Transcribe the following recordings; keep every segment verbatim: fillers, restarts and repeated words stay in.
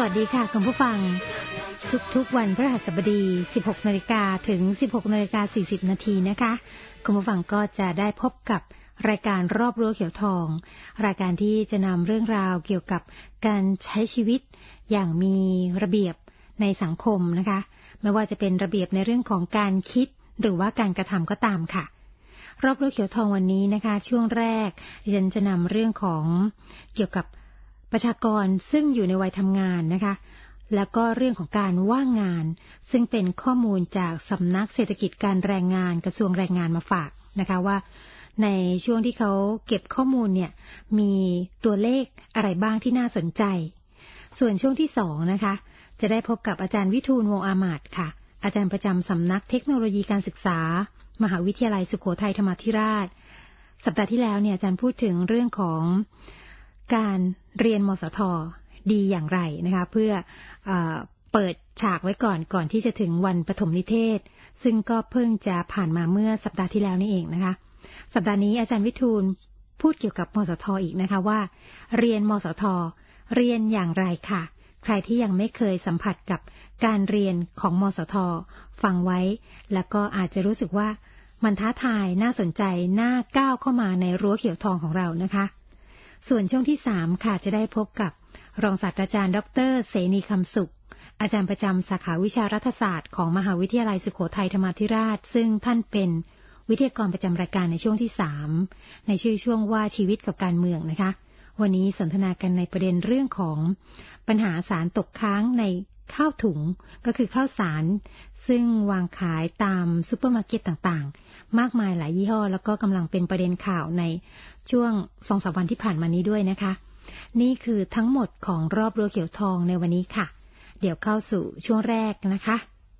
วัสดีค่ะคุณผู้ฟังทุกๆวันพฤหัสบดี สิบหกนาฬิกา ถึง สิบหกนาฬิกาสี่สิบ นาทีนะคะคุณผู้ฟังก็จะได้พบกับรายการรอบรั้วเขียวทองรายการที่จะนำเรื่องราวเกี่ยวกับการใช้ชีวิตอย่างมีระเบียบในสังคมนะคะไม่ว่าจะเป็นระเบียบในเรื่องของการคิดหรือว่าการกระทำก็ตามค่ะรอบรั้วเขียวทองวันนี้นะคะช่วงแรกดิฉันจะนำเรื่องของเกี่ยวกับประชากรซึ่งอยู่ในวัยทำงานนะคะแล้วก็เรื่องของการว่างงานซึ่งเป็นข้อมูลจากสำนักเศรษฐกิจการแรงงานกระทรวงแรงงานมาฝากนะคะว่าในช่วงที่เขาเก็บข้อมูลเนี่ยมีตัวเลขอะไรบ้างที่น่าสนใจส่วนช่วงที่สองนะคะจะได้พบกับอาจารย์วิทูลวงศ์อามาตย์ค่ะอาจารย์ประจำสำนักเทคโนโลยีการศึกษามหาวิทยาลัยสุโขทัยธรรมาธิราชสัปดาห์ที่แล้วเนี่ยอาจารย์พูดถึงเรื่องของการเรียนมสท.ดีอย่างไรนะคะเพื่อเอ่อเปิดฉากไว้ก่อนก่อนที่จะถึงวันปฐมนิเทศซึ่งก็เพิ่งจะผ่านมาเมื่อสัปดาห์ที่แล้วนี่เองนะคะสัปดาห์นี้อาจารย์วิทูลพูดเกี่ยวกับมสท.อีกนะคะว่าเรียนมสท.เรียนอย่างไรค่ะใครที่ยังไม่เคยสัมผัสกับการเรียนของมสท.ฟังไว้แล้วก็อาจจะรู้สึกว่ามันท้าทายน่าสนใจน่าก้าวเข้ามาในรั้วเขียวทองของเรานะคะส่วนช่วงที่สามค่ะจะได้พบกับรองศาสตราจารย์ดร.เสนีคำสุขอาจารย์ประจำสาขาวิชารัฐศาสตร์ของมหาวิทยาลัยสุโขทัยธรรมาธิราชซึ่งท่านเป็นวิทยากรประจำรายการในช่วงที่สามในชื่อช่วงว่าชีวิตกับการเมืองนะคะวันนี้สนทนากันในประเด็นเรื่องของปัญหาสารตกค้างในข้าวถุงก็คือข้าวสารซึ่งวางขายตามซุปเปอร์มาร์เก็ตต่างๆมากมายหลายยี่ห้อแล้วก็กำลังเป็นประเด็นข่าวในช่วง สองถึงสาม วันที่ผ่านมานี้ด้วยนะคะนี่คือทั้งหมดของรอบรั้วเขียวทองในวันนี้ค่ะเดี๋ยวเข้าสู่ช่วงแรกนะคะ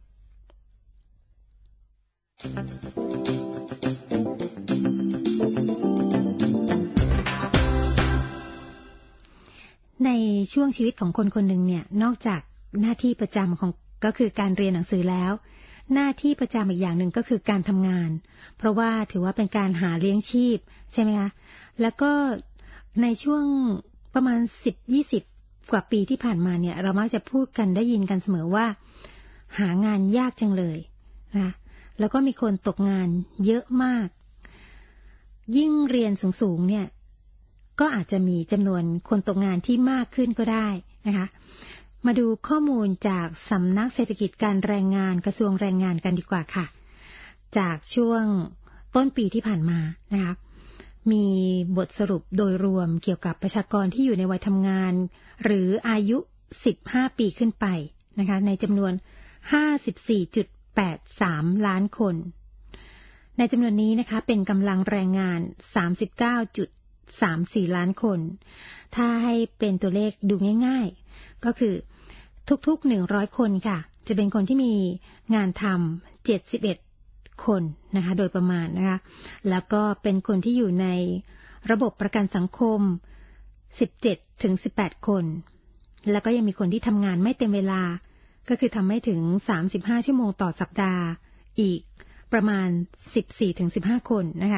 ในช่วงชีวิตของคนคนหนึ่งเนี่ยนอกจากหน้าที่ประจำของก็คือการเรียนหนังสือแล้วหน้าที่ประจำอีกอย่างหนึ่งก็คือการทำงานเพราะว่าถือว่าเป็นการหาเลี้ยงชีพใช่ไหมคะแล้วก็ในช่วงประมาณ สิบถึงยี่สิบ กว่าปีที่ผ่านมาเนี่ยเรามักจะพูดกันได้ยินกันเสมอว่าหางานยากจังเลยนะแล้วก็มีคนตกงานเยอะมากยิ่งเรียนสูงๆเนี่ยก็อาจจะมีจำนวนคนตกงานที่มากขึ้นก็ได้นะคะมาดูข้อมูลจากสำนักเศรษฐกิจการแรงงานกระทรวงแรงงานกันดีกว่าค่ะจากช่วงต้นปีที่ผ่านมานะคะมีบทสรุปโดยรวมเกี่ยวกับประชากรที่อยู่ในวัยทำงานหรืออายุสิบห้าปีขึ้นไปนะคะในจำนวน ห้าสิบสี่จุดแปดสาม ล้านคนในจำนวนนี้นะคะเป็นกำลังแรงงาน สามสิบเก้าจุดสามสี่ ล้านคนถ้าให้เป็นตัวเลขดูง่ายๆก็คือทุกๆหนึ่งร้อยคนค่ะจะเป็นคนที่มีงานทำเจ็ดสิบเอ็ดคนนะคะโดยประมาณนะคะแล้วก็เป็นคนที่อยู่ในระบบประกันสังคมสิบเจ็ดถึงสิบแปดคนแล้วก็ยังมีคนที่ทำงานไม่เต็มเวลาก็คือทำไม่ถึงสามสิบห้าชั่วโมงต่อสัปดาห์อีกประมาณ สิบสี่ถึงสิบห้า คนนะคะ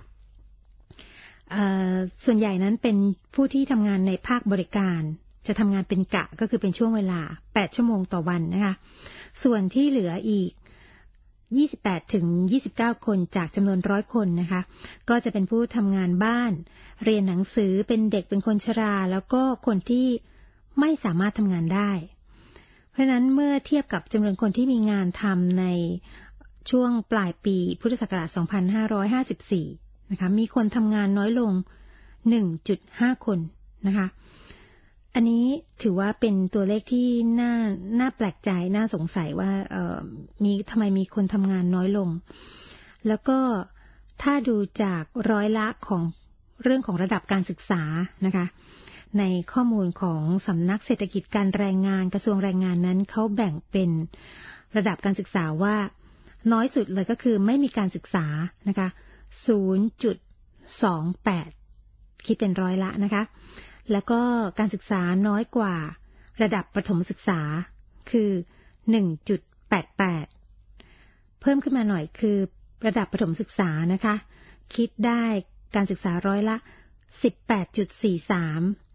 ส่วนใหญ่นั้นเป็นผู้ที่ทำงานในภาคบริการจะทำงานเป็นกะก็คือเป็นช่วงเวลาแปดชั่วโมงต่อวันนะคะส่วนที่เหลืออีกยี่สิบแปดถึงยี่สิบเก้าคนจากจำนวนร้อยคนนะคะก็จะเป็นผู้ทำงานบ้านเรียนหนังสือเป็นเด็กเป็นคนชราแล้วก็คนที่ไม่สามารถทำงานได้เพราะฉะนั้นเมื่อเทียบกับจำนวนคนที่มีงานทำในช่วงปลายปีพุทธศักราชสองพันห้าร้อยห้าสิบสี่นะคะมีคนทำงานน้อยลง หนึ่งจุดห้า คนนะคะอันนี้ถือว่าเป็นตัวเลขที่น่าน่าแปลกใจน่าสงสัยว่าเอ่อมีทำไมมีคนทำงานน้อยลงแล้วก็ถ้าดูจากร้อยละของเรื่องของระดับการศึกษานะคะในข้อมูลของสำนักเศรษฐกิจการแรงงานกระทรวงแรงงานนั้นเขาแบ่งเป็นระดับการศึกษาว่าน้อยสุดเลยก็คือไม่มีการศึกษานะคะ ศูนย์จุดสองแปด คิดเป็นร้อยละนะคะแล้วก็การศึกษาน้อยกว่าระดับประถมศึกษาคือ หนึ่งจุดแปดแปด เพิ่มขึ้นมาหน่อยคือระดับประถมศึกษานะคะคิดได้การศึกษาร้อยละ สิบแปดจุดสี่สาม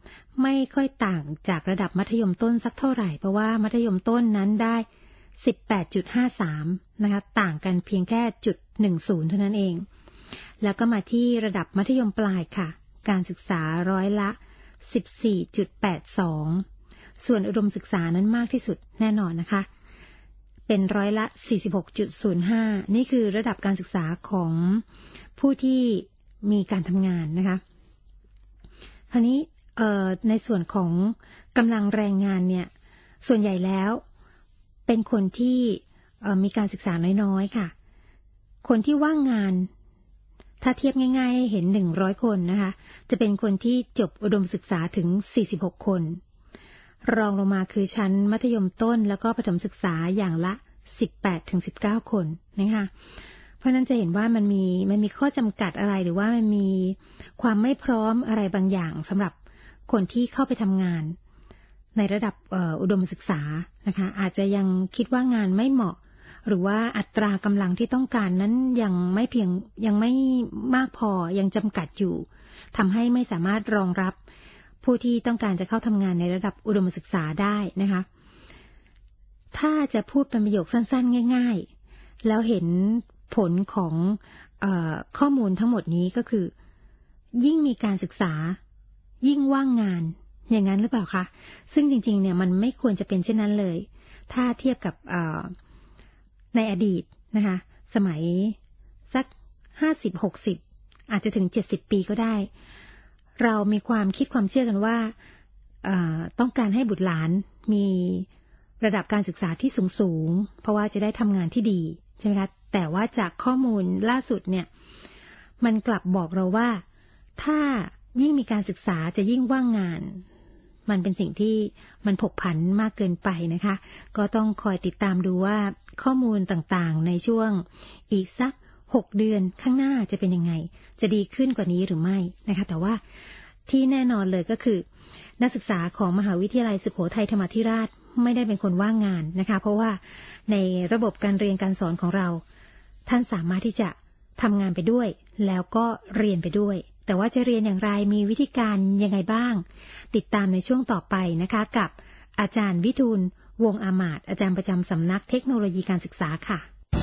ไม่ค่อยต่างจากระดับมัธยมต้นสักเท่าไหร่เพราะว่ามัธยมต้นนั้นได้ สิบแปดจุดห้าสาม นะคะต่างกันเพียงแค่จุดหนึ่งศูนย์เท่านั้นเองแล้วก็มาที่ระดับมัธยมปลายค่ะการศึกษาร้อยละ สิบสี่จุดแปดสอง ส่วนอุดมศึกษานั้นมากที่สุดแน่นอนนะคะเป็นร้อยละ สี่สิบหกจุดศูนย์ห้า นี่คือระดับการศึกษาของผู้ที่มีการทำงานนะคะคราวนี้ในส่วนของกำลังแรงงานเนี่ยส่วนใหญ่แล้วเป็นคนที่มีการศึกษาน้อยๆค่ะคนที่ว่างงานถ้าเทียบง่ายๆเห็นหนึ่งร้อยคนนะคะจะเป็นคนที่จบอุดมศึกษาถึงสี่สิบหกคนรองลงมาคือชั้นมัธยมต้นแล้วก็ประถมศึกษาอย่างละ สิบแปดถึงสิบเก้า คนนะคะเพราะนั้นจะเห็นว่ามันมีมันมีข้อจำกัดอะไรหรือว่ามันมีความไม่พร้อมอะไรบางอย่างสำหรับคนที่เข้าไปทำงานในระดับอุดมศึกษานะคะอาจจะยังคิดว่างานไม่เหมาะหรือว่าอัตรากำลังที่ต้องการนั้นยังไม่เพียงยังไม่มากพอยังจำกัดอยู่ทำให้ไม่สามารถรองรับผู้ที่ต้องการจะเข้าทำงานในระดับอุดมศึกษาได้นะคะถ้าจะพูดเป็นประโยคสั้นๆง่ายๆแล้วเห็นผลของเอ่อข้อมูลทั้งหมดนี้ก็คือยิ่งมีการศึกษายิ่งว่างงานอย่างนั้นหรือเปล่าคะซึ่งจริงๆเนี่ยมันไม่ควรจะเป็นเช่นนั้นเลยถ้าเทียบกับในอดีตนะคะสมัยสักห้าสิบ หกสิบอาจจะถึงเจ็ดสิบปีก็ได้เรามีความคิดความเชื่อกันว่าต้องการให้บุตรหลานมีระดับการศึกษาที่สูงๆเพราะว่าจะได้ทำงานที่ดีใช่ไหมคะแต่ว่าจากข้อมูลล่าสุดเนี่ยมันกลับบอกเราว่าถ้ายิ่งมีการศึกษาจะยิ่งว่างงานมันเป็นสิ่งที่มันผกผันมากเกินไปนะคะก็ต้องคอยติดตามดูว่าข้อมูลต่างๆในช่วงอีกสักหกเดือนข้างหน้าจะเป็นยังไงจะดีขึ้นกว่านี้หรือไม่นะคะแต่ว่าที่แน่นอนเลยก็คือนักศึกษาของมหาวิทยาลัยสุโขทัยธรรมาธิราชไม่ได้เป็นคนว่างงานนะคะเพราะว่าในระบบการเรียนการสอนของเราท่านสามารถที่จะทำงานไปด้วยแล้วก็เรียนไปด้วยแต่ว่าจะเรียนอย่างไรมีวิธีการยังไงบ้างติดตามในช่วงต่อไปนะคะกับอาจารย์วิทูลวงศ์อามาตย์อาจารย์ประจำสำนักเทคโนโลยีการศึกษาค่ะ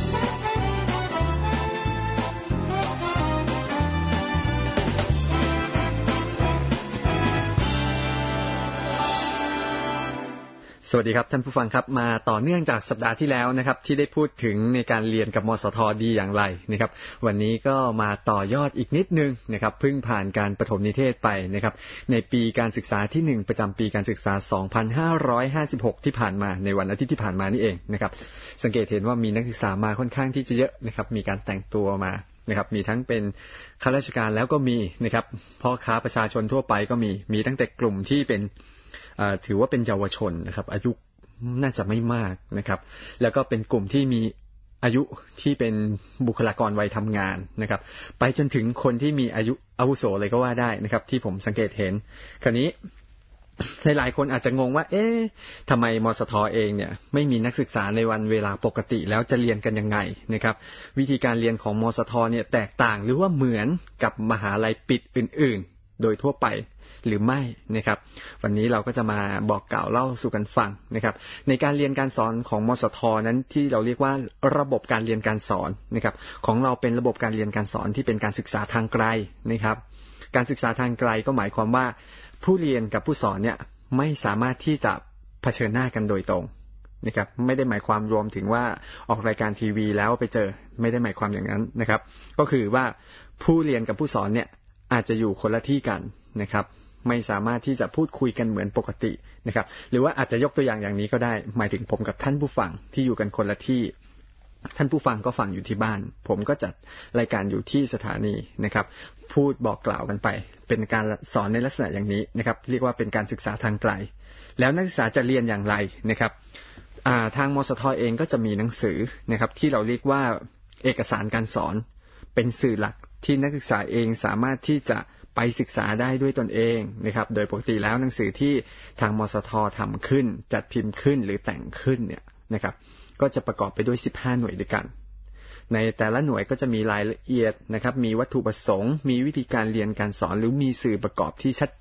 สวัสดีครับท่านผู้ฟังครับมาต่อเนื่องจากสัปดาห์ที่แล้วนะครับที่ได้พูดถึงในการเรียนกับมสท.ดีอย่างไรนะครับวันนี้ก็มาต่อยอดอีกนิดนึงนะครับเพิ่งผ่านการประถมนิเทศไปนะครับในปีการศึกษาที่หนึ่งประจำปีการศึกษาสองพันห้าร้อยห้าสิบหกที่ผ่านมาในวันอาทิตย์ที่ผ่านมานี่เองนะครับสังเกตเห็นว่ามีนักศึกษามาค่อนข้างที่จะเยอะนะครับมีการแต่งตัวมานะครับมีทั้งเป็นข้าราชการแล้วก็มีนะครับพ่อค้าประชาชนทั่วไปก็มีมีตั้งแต่กลุ่มที่เป็นถือว่าเป็นเยาวชนนะครับอายุน่าจะไม่มากนะครับแล้วก็เป็นกลุ่มที่มีอายุที่เป็นบุคลากรวัยทำงานนะครับไปจนถึงคนที่มีอายุอาวุโสเลยก็ว่าได้นะครับที่ผมสังเกตเห็นคราวนี้หลายๆคนอาจจะงงว่าเอ๊ะทำไมมสท.เองเนี่ยไม่มีนักศึกษาในวันเวลาปกติแล้วจะเรียนกันยังไงนะครับวิธีการเรียนของมสท.เนี่ยแตกต่างหรือว่าเหมือนกับมหาลัยปิดอื่นๆโดยทั่วไปหรือไม่นะครับวันนี้เราก็จะมาบอกกล่าวเล่าสู่กันฟังนะครับในการเรียนการสอนของมสท.นั้นที่เราเรียกว่าระบบการเรียนการสอนนะครับของเราเป็นระบบการเรียนการสอนที่เป็นการศึกษาทางไกลนะครับการศึกษาทางไกลก็หมายความว่าผู้เรียนกับผู้สอนเนี่ยไม่สามารถที่จะเผชิญหน้ากันโดยตรงนะครับไม่ได้หมายความรวมถึงว่าออกรายการทีวีแล้วไปเจอไม่ได้หมายความอย่างนั้นนะครับก็คือว่าผู้เรียนกับผู้สอนเนี่ยอาจจะอยู่คนละที่กันนะครับไม่สามารถที่จะพูดคุยกันเหมือนปกตินะครับหรือว่าอาจจะยกตัวอย่างอย่างนี้ก็ได้หมายถึงผมกับท่านผู้ฟังที่อยู่กันคนละที่ท่านผู้ฟังก็ฟังอยู่ที่บ้านผมก็จัดรายการอยู่ที่สถานีนะครับพูดบอกกล่าวกันไปเป็นการสอนในลักษณะอย่างนี้นะครับเรียกว่าเป็นการศึกษาทางไกลแล้วนักศึกษาจะเรียนอย่างไรนะครับทางมสท.เองก็จะมีหนังสือนะครับที่เราเรียกว่าเอกสารการสอนเป็นสื่อหลักที่นักศึกษาเองสามารถที่จะไปศึกษาได้ด้วยตนเองนะครับโดยปกติแล้วหนังสือที่ทางมสท.ทำขึ้นจัดพิมพ์ขึ้นหรือแต่งขึ้นเนี่ยนะครับก็จะประกอบไปด้วยสิบห้าหน่วยด้วยกันในแต่ละหน่วยก็จะมีรายละเอียดนะครับมีวัตถุประสงค์มีวิธีการเรียนการสอนหรือมีสื่อประกอบที่ชัดเจน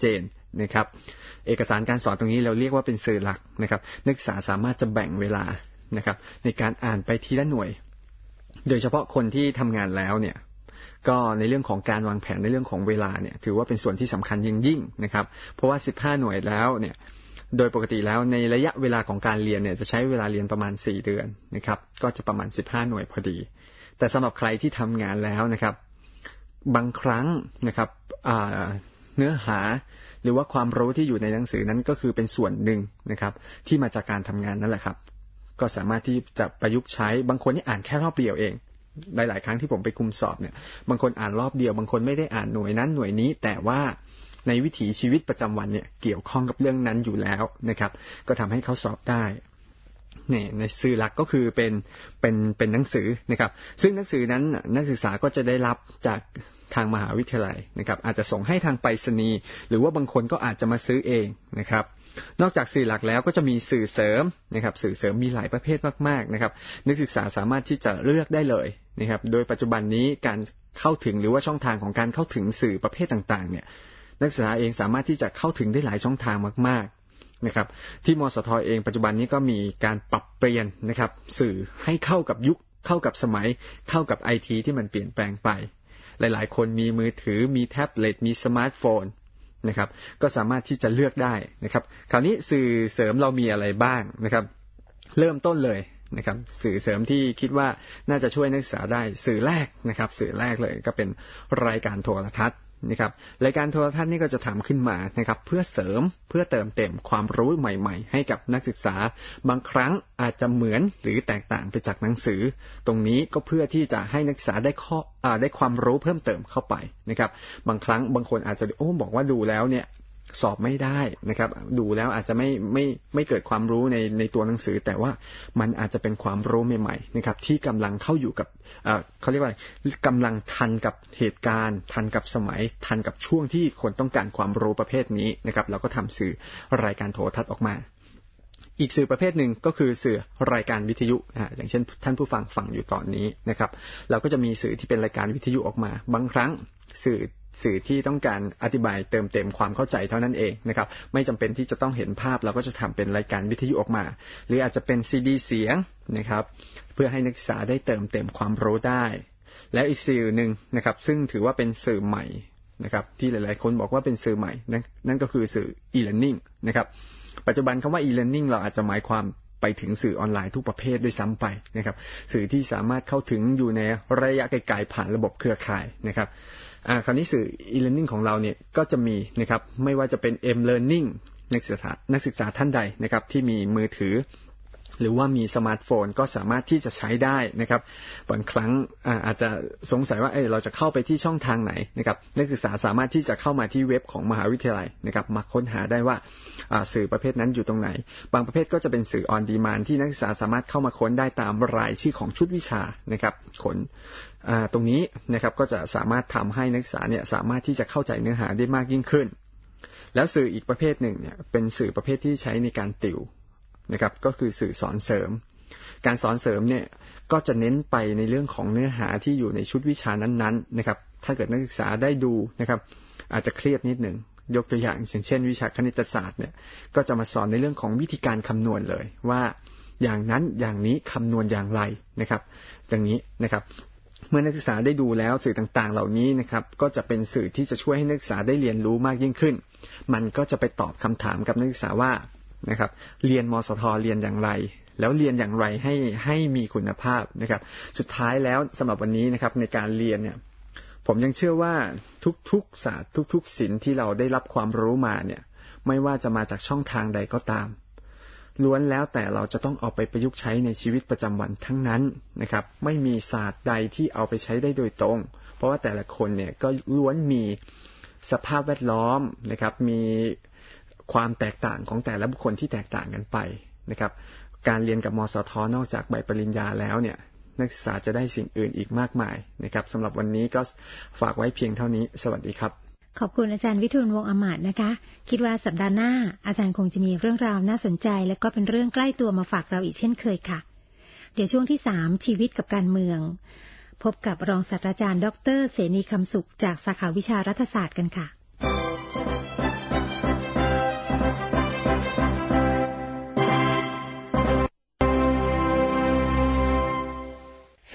นะครับเอกสารการสอนตรงนี้เราเรียกว่าเป็นสื่อหลักนะครับนักศึกษาสามารถจะแบ่งเวลานะครับในการอ่านไปทีละหน่วยโดยเฉพาะคนที่ทำงานแล้วเนี่ยก็ในเรื่องของการวางแผนในเรื่องของเวลาเนี่ยถือว่าเป็นส่วนที่สำคัญยิ่งยิ่งนะครับเพราะว่าสิบห้าหน่วยแล้วเนี่ยโดยปกติแล้วในระยะเวลาของการเรียนเนี่ยจะใช้เวลาเรียนประมาณสี่เดือนนะครับก็จะประมาณสิบห้าหน่วยพอดีแต่สำหรับใครที่ทำงานแล้วนะครับบางครั้งนะครับเนื้อหาหรือว่าความรู้ที่อยู่ในหนังสือนั้นก็คือเป็นส่วนหนึ่งนะครับที่มาจากการทำงานนั่นแหละครับก็สามารถที่จะประยุกต์ใช้บางคนที่อ่านแค่รอบเดียวเองหลายๆครั้งที่ผมไปคุมสอบเนี่ยบางคนอ่านรอบเดียวบางคนไม่ได้อ่านหน่วยนั้นหน่วยนี้แต่ว่าในวิถีชีวิตประจำวันเนี่ยเกี่ยวข้องกับเรื่องนั้นอยู่แล้วนะครับก็ทำให้เขาสอบได้เนี่ยในสื่อหลักก็คือเป็นเป็นเป็นหนังสือนะครับซึ่งหนังสือนั้นนักศึกษาก็จะได้รับจากทางมหาวิทยาลัยนะครับอาจจะส่งให้ทางไปรษณีย์หรือว่าบางคนก็อาจจะมาซื้อเองนะครับนอกจากสื่อหลักแล้วก็จะมีสื่อเสริมนะครับสื่อเสริมมีหลายประเภทมากๆนะครับนักศึกษาสามารถที่จะเลือกได้เลยนะครับโดยปัจจุบันนี้การเข้าถึงหรือว่าช่องทางของการเข้าถึงสื่อประเภทต่างๆเนี่ยนักศึกษาเองสามารถที่จะเข้าถึงได้หลายช่องทางมากๆนะครับที่มสท.เองปัจจุบันนี้ก็มีการปรับเปลี่ยนนะครับสื่อให้เข้ากับยุคเข้ากับสมัยเข้ากับไอทีที่มันเปลี่ยนแปลงไปหลายๆคนมีมือถือมีแท็บเล็ตมีสมาร์ทโฟนนะครับก็สามารถที่จะเลือกได้นะครับคราวนี้สื่อเสริมเรามีอะไรบ้างนะครับเริ่มต้นเลยนะครับสื่อเสริมที่คิดว่าน่าจะช่วยนักศึกษาได้สื่อแรกนะครับสื่อแรกเลยก็เป็นรายการโทรทัศน์นะครับรายการโทรทัศน์นี่ก็จะทำขึ้นมานะครับเพื่อเสริมเพื่อเติมเต็มความรู้ใหม่ๆให้กับนักศึกษาบางครั้งอาจจะเหมือนหรือแตกต่างไปจากหนังสือตรงนี้ก็เพื่อที่จะให้นักศึกษาได้ข้ออ่าได้ความรู้เพิ่มเติมเข้าไปนะครับบางครั้งบางคนอาจจะโอ้บอกว่าดูแล้วเนี่ยสอบไม่ได้นะครับดูแล้วอาจจะไม่ไม่ไม่เกิดความรู้ในในตัวหนังสือแต่ว่ามันอาจจะเป็นความรู้ใหม่ๆนะครับที่กำลังเข้าอยู่กับเอ่อเขาเรียกว่ากำลังทันกับเหตุการณ์ทันกับสมัยทันกับช่วงที่คนต้องการความรู้ประเภทนี้นะครับเราก็ทำสื่อรายการโทรทัศน์ออกมาอีกสื่อประเภทหนึ่งก็คือสื่อรายการวิทยุอ่าอย่างเช่นท่านผู้ฟังฟังอยู่ตอนนี้นะครับเราก็จะมีสื่อที่เป็นรายการวิทยุออกมาบางครั้งสื่อสื่อที่ต้องการอธิบายเติมเต็มความเข้าใจเท่านั้นเองนะครับไม่จำเป็นที่จะต้องเห็นภาพเราก็จะทำเป็นรายการวิทยุออกมาหรืออาจจะเป็นซีดีเสียงนะครับเพื่อให้นักศึกษาได้เติมเต็มความรู้ได้แล้วอีกสื่อหนึ่งนะครับซึ่งถือว่าเป็นสื่อใหม่นะครับที่หลายๆคนบอกว่าเป็นสื่อใหม่นั่นนั่นก็คือสื่อ e-learning นะครับปัจจุบันคำว่า e-learning เราอาจจะหมายความไปถึงสื่อออนไลน์ทุกประเภทด้วยซ้ำไปนะครับสื่อที่สามารถเข้าถึงอยู่ในระยะไกลๆผ่านระบบเครือข่ายนะครับอ่าคราวนี้สื่อ e-learning ของเราเนี่ยก็จะมีนะครับไม่ว่าจะเป็น m-learning นักศึกษานักศึกษาท่านใดนะครับที่มีมือถือหรือว่ามีสมาร์ทโฟนก็สามารถที่จะใช้ได้นะครับบางครั้ง อา, อาจจะสงสัยว่าเอ้ยเราจะเข้าไปที่ช่องทางไหนนะครับนักศึกษาสามารถที่จะเข้ามาที่เว็บของมหาวิทยาลัยนะครับมาค้นหาได้ว่าสื่อประเภทนั้นอยู่ตรงไหนบางประเภทก็จะเป็นสื่อ on demand ที่นักศึกษาสามารถเข้ามาค้นได้ตามรายชื่อของชุดวิชานะครับค้นตรงนี้นะครับก็จะสามารถทำให้นักศึกษาเนี่ยสามารถที่จะเข้าใจเนื้อหาได้มากยิ่งขึ้นแล้วสื่ออีกประเภทหนึ่งเนี่ยเป็นสื่อประเภทที่ใช้ในการติวนะครับก็คือสื่อสอนเสริมการสอนเสริมเนี่ยก็จะเน้นไปในเรื่องของเนื้อหาที่อยู่ในชุดวิชานั้นๆนะครับถ้าเกิดนักศึกษาได้ดูนะครับอาจจะเครียดนิดหนึ่งยกตัวอย่างเช่นวิชาคณิตศาสตร์เนี่ยก็จะมาสอนในเรื่องของวิธีการคำนวณเลยว่าอย่างนั้นอย่างนี้คำนวณอย่างไรนะครับอย่างนี้นะครับเมื่อนักศึกษาได้ดูแล้วสื่อต่างๆเหล่านี้นะครับก็จะเป็นสื่อที่จะช่วยให้นักศึกษาได้เรียนรู้มากยิ่งขึ้นมันก็จะไปตอบคำถามกับนักศึกษาว่านะครับเรียนมสท.เรียนอย่างไรแล้วเรียนอย่างไรให้ให้มีคุณภาพนะครับสุดท้ายแล้วสำหรับวันนี้นะครับในการเรียนเนี่ยผมยังเชื่อว่าทุกๆศาสตร์ทุกๆศิลป์ที่เราได้รับความรู้มาเนี่ยไม่ว่าจะมาจากช่องทางใดก็ตามล้วนแล้วแต่เราจะต้องเอาไปประยุกต์ใช้ในชีวิตประจำวันทั้งนั้นนะครับไม่มีศาสตร์ใดที่เอาไปใช้ได้โดยตรงเพราะว่าแต่ละคนเนี่ยก็ล้วนมีสภาพแวดล้อมนะครับมีความแตกต่างของแต่ละบุคคลที่แตกต่างกันไปนะครับการเรียนกับมสท.นอกจากใบปริญญาแล้วเนี่ยนักศึกษาจะได้สิ่งอื่นอีกมากมายนะครับสำหรับวันนี้ก็ฝากไว้เพียงเท่านี้สวัสดีครับขอบคุณอาจารย์วิทูลวงศ์อมาตย์นะคะคิดว่าสัปดาห์หน้าอาจารย์คงจะมีเรื่องราวน่าสนใจและก็เป็นเรื่องใกล้ตัวมาฝากเราอีกเช่นเคยค่ะเดี๋ยวช่วงที่สามชีวิตกับการเมืองพบกับรองศาสตราจารย์ดร.เสนีคำสุขจากสาขาวิชารัฐศาสตร์กันค่ะ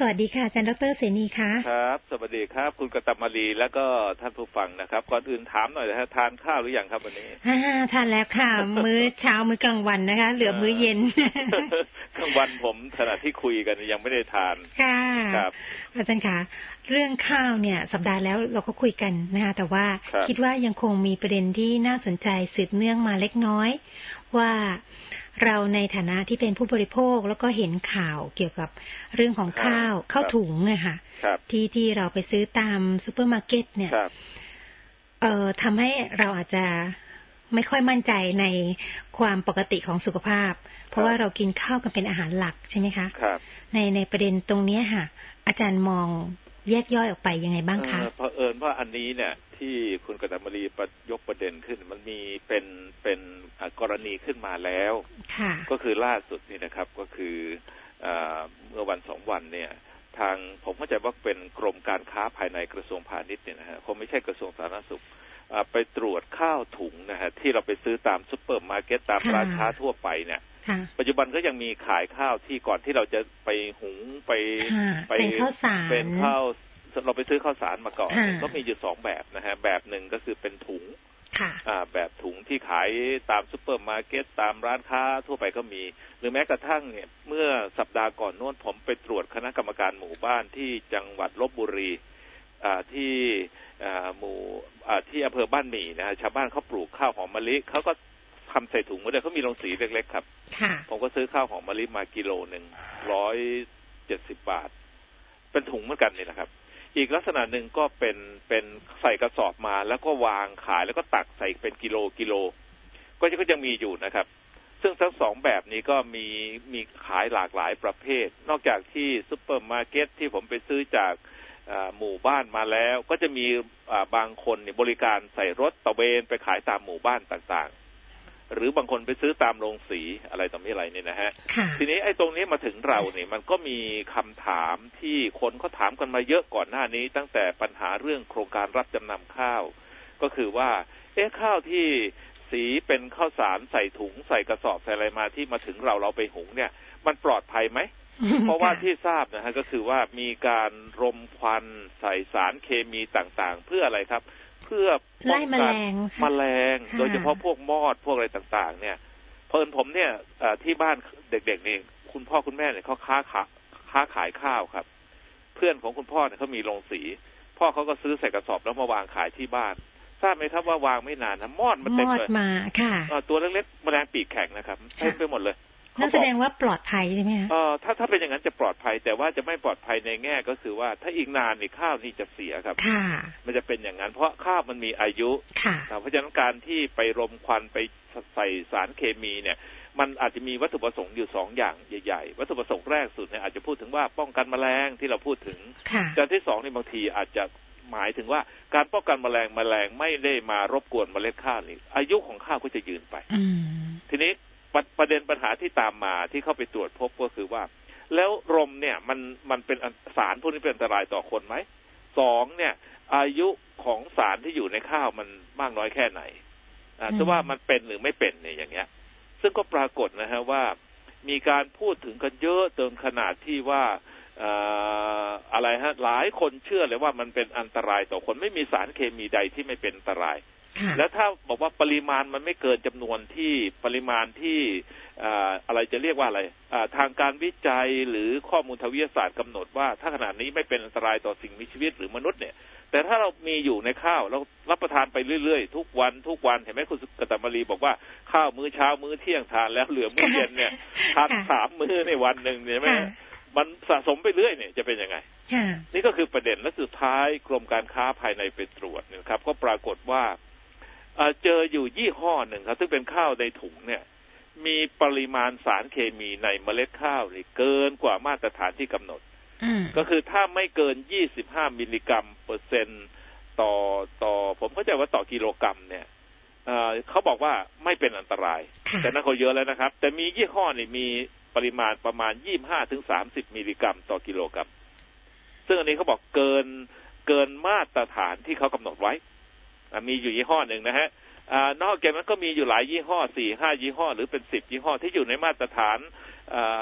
วัสดีค่ะอาจารย์ดร.เสนีค่ะครับสวัสดีครับคุณกตมาลีแล้วก็ท่านผู้ฟังนะครับก่อนอื่นถามหน่อยนะฮะทานข้าวหรือยังครับวันนี้ทานแล้วค่ะ มื้อเช้ามื้อกลางวันนะคะเหลือมื้อเย็นกลางวันผมขณะที่คุยกันยังไม่ได้ทานค่ะครับอาจารย์คะเรื่องข้าวเนี่ยสัปดาห์แล้วเราก็คุยกันนะคะแต่ว่าคิดว่ายังคงมีประเด็นที่น่าสนใจสืบเนื่องมาเล็กน้อยว่าเราในฐานะที่เป็นผู้บริโภคแล้วก็เห็นข่าวเกี่ยวกับเรื่องของข้าวข้าวถุงนะคะที่ที่เราไปซื้อตามซุปเปอร์มาร์เก็ตเนี่ยเอ่อทำให้เราอาจจะไม่ค่อยมั่นใจในความปกติของสุขภาพเพราะว่าเรากินข้าวกันเป็นอาหารหลักใช่ไหมคะในในประเด็นตรงนี้ค่ะอาจารย์มองแยกย่อยออกไปยังไงบ้างคะเผอิญว่าอันนี้เนี่ยที่คุณกตมาลียกประเด็นขึ้นมันมีเป็นเป็นกรณีขึ้นมาแล้วก็คือล่าสุดนี่นะครับก็คือเมื่อวันสองวันเนี่ยทางผมเข้าใจว่าเป็นกรมการค้าภายในกระทรวงพาณิชย์เนี่ยนะฮะคงไม่ใช่กระทรวงสาธารณสุขไปตรวจข้าวถุงนะฮะที่เราไปซื้อตามซุปเปอร์มาร์เก็ตตามร้านค้าทั่วไปเนี่ยปัจจุบันก็ยังมีขายข้าวที่ก่อนที่เราจะไปหุงไปไปเป็นข้าวสารเป็นข้าวเราไปซื้อข้าวสารมาก่อนก็มีอยู่สองแบบนะฮะแบบหนึ่งก็คือเป็นถุงแบบถุงที่ขายตามซุปเปอร์มาร์เก็ตตามร้านค้าทั่วไปก็มีหรือแม้กระทั่งเนี่ยเมื่อสัปดาห์ก่อนโน้นผมไปตรวจคณะกรรมการหมู่บ้านที่จังหวัดลพบุรีที่หมู่ที่อำเภอบ้านหมี่นะฮะชาวบ้านเขาปลูกข้าวหอมมะลิเขาก็ทำใส่ถุงมาเลยเขามีโรงสีเล็กๆครับผมก็ซื้อข้าวหอมมะลิมากิโลหนึ่งร้อยเจ็ดสิบบาทเป็นถุงเหมือนกันนี่นะครับอีกลักษณะหนึ่งก็เป็นเป็นใส่กระสอบมาแล้วก็วางขายแล้วก็ตักใส่เป็นกิโลกิโลก็ก็ยังมีอยู่นะครับซึ่งทั้งสองแบบนี้ก็มีมีขายหลากหลายประเภทนอกจากที่ซุปเปอร์มาร์เก็ตที่ผมไปซื้อจากหมู่บ้านมาแล้วก็จะมีบางคนเนี่ยบริการใส่รถตะเวนไปขายตามหมู่บ้านต่างๆหรือบางคนไปซื้อตามโรงสีอะไรต่อมีอะไรเนี่ยนะฮะทีนี้ไอ้ตรงนี้มาถึงเราเนี่ยมันก็มีคำถามที่คนเขาถามกันมาเยอะก่อนหน้านี้ตั้งแต่ปัญหาเรื่องโครงการรับจำนำข้าวก็คือว่าเอ๊ะข้าวที่สีเป็นข้าวสารใส่ถุงใส่กระสอบใส่อะไรมาที่มาถึงเราเราไปหุงเนี่ยมันปลอดภัยไหม เพราะว่าที่ทราบนะฮะก็คือว่ามีการรมควันใส่สารเคมีต่างๆเพื่ออะไรครับเพื่อป้องกันแมลงโดยเฉพาะพวกมอดพวกอะไรต่างๆเนี่ยเพิ่นผมเนี่ยที่บ้านเด็กๆนี่คุณพ่อคุณแม่เนี่ยเขาค้าขายค้าขายข้าวครับเพื่อนของคุณพ่อเนี่ยเขามีโรงสีพ่อเขาก็ซื้อใส่กระสอบแล้วมาวางขายที่บ้านทราบไหมครับว่าวางไม่นานนะมอดมันเต็มเลยมอดมาค่ะตัวเล็กๆแมลงปีกแข็งนะครับเต็มไปหมดเลยนั่นแสดงว่าปลอดภัยใช่ไหมคะเออถ้าถ้าเป็นอย่างนั้นจะปลอดภัยแต่ว่าจะไม่ปลอดภัยในแง่ก็คือว่าถ้าอีกนานนี่ข้าวนี่จะเสียครับค่ะมันจะเป็นอย่างนั้นเพราะข้าวมันมีอายุค่ะเพราะฉะนั้นการที่ไปรมควันไปใส่สารเคมีเนี่ยมันอาจจะมีวัตถุประสงค์อยู่สองอย่างใหญ่ๆวัตถุประสงค์แรกสุดเนี่ยอาจจะพูดถึงว่าป้องกันแมลงที่เราพูดถึงแต่ที่สองนี่บางทีอาจจะหมายถึงว่าการป้องกันแมลงแมลงไม่ได้มารบกวนเมล็ดข้าวนี่อายุของข้าวก็จะยืนไปทีนี้ประเด็นปัญหาที่ตามมาที่เข้าไปตรวจพบก็คือว่าแล้วรมเนี่ยมันมันเป็นสารพวกนี้เป็นอันตรายต่อคนไหมสองเนี่ยอายุของสารที่อยู่ในข้าวมันมากน้อยแค่ไหนอ่าจะว่ามันเป็นหรือไม่เป็นเนี่ยอย่างเงี้ยซึ่งก็ปรากฏนะฮะว่ามีการพูดถึงกันเยอะจนขนาดที่ว่าอะไรฮะหลายคนเชื่อเลยว่ามันเป็นอันตรายต่อคนไม่มีสารเคมีใดที่ไม่เป็นอันตรายแล้วถ้าบอกว่าปริมาณมันไม่เกินจำนวนที่ปริมาณที่อะไรจะเรียกว่าอะไรทางการวิจัยหรือข้อมูลทางวิทยาศาสตร์กำหนดว่าถ้าขนาดนี้ไม่เป็นอันตรายต่อสิ่งมีชีวิตหรือมนุษย์เนี่ยแต่ถ้าเรามีอยู่ในข้าวเรารับประทานไปเรื่อยๆทุกวันทุกวันเห็นไหมคุณกตมาลีบอกว่าข้าวมื้อเช้ามื้อเที่ยงทานแล้วเหลือมื้อเย็นเนี่ยทานสามมื้อในวันหนึ่งเนี่ยไหมมันสะสมไปเรื่อยเนี่ยจะเป็นยังไงนี่ก็คือประเด็นและสุดท้ายกรมการค้าภายในไปตรวจเนี่ยครับก็ปรากฏว่าเจออยู่ยี่ห้อหนึ่งครับซึ่งเป็นข้าวในถุงเนี่ยมีปริมาณสารเคมีในเมล็ดข้าวนี่เกินกว่ามาตรฐานที่กำหนดก็คือถ้าไม่เกินยี่สิบห้ามิลลิกรัมเปอร์เซ็นต์ต่อต่อผมเข้าใจว่าต่อกิโลกรัมเนี่ยเขาบอกว่าไม่เป็นอันตรายแต่นั่นก็เยอะแล้วนะครับแต่มียี่ห้อนี่มีปริมาณประมาณยี่สิบห้าถึงสามสิบมิลลิกรัมต่อกิโลกรัมซึ่งอันนี้เขาบอกเกินเกินมาตรฐานที่เขากำหนดไว้มีอยู่ยี่ห้อหนึ่งนะฮะนอกจากนั้นก็มีอยู่หลายยี่ห้อสี่ห้ายี่ห้อหรือเป็นสิบยี่ห้อที่อยู่ในมาตรฐาน